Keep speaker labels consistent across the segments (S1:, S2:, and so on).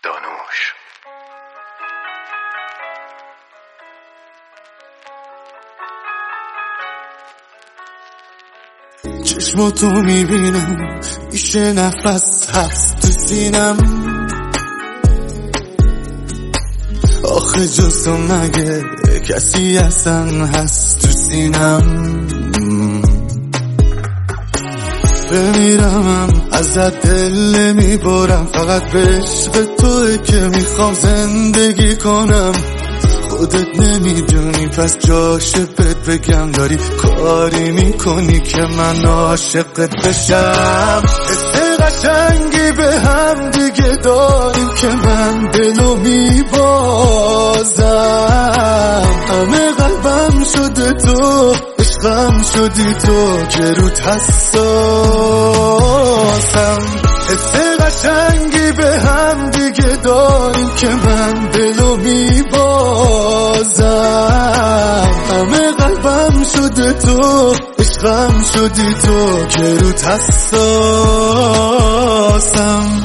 S1: دانوش.
S2: چشماتو میبینم میشه نفس هست تو سینم، آخه جز تو مگه کسی اصلا هست تو سینم؟ بمیرم ازت دل میبرم، فقط به عشق توه که میخوام زندگی کنم. خودت نمیدونی پس جاشه بهت بگم، داری کاری میکنی که من عاشقت بشم. حس قشنگی به هم دیگه داریم که من دلو میبازم. همه قلبم شده تو، عشقم شدی تو که روت حساسم. حس قشنگی به هم دیگه داریم که من دلو میبازم. همه قلبم شده تو، عشقم شدی تو که روت حساسم.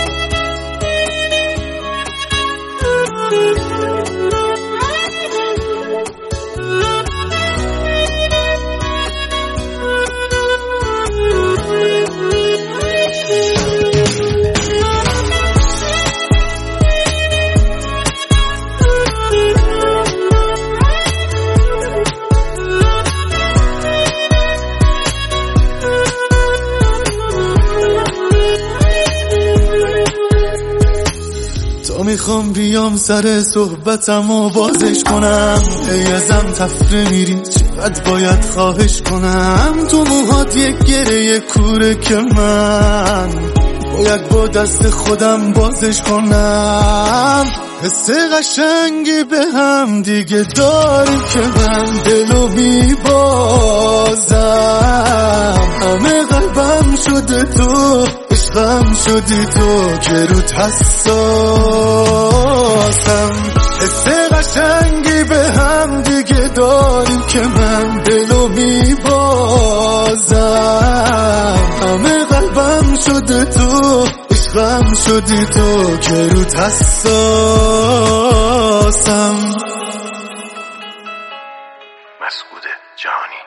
S2: میخوام بیام سر صحبتم و بازش کنم، ازم تفره میری چقدر باید خواهش کنم. تو موهات یک گره کوره که من باید با دست خودم بازش کنم. حس قشنگی به هم دیگه داریم که من دلو میبازم. همه قلبم شده تو، عشقم شدی تو که روت حساسم. حس قشنگی به هم دیگه داریم که من دلو میبازم. همه قلبم شده تو، عشقم شدی تو که روت حساسم.
S1: مسعود جهانی.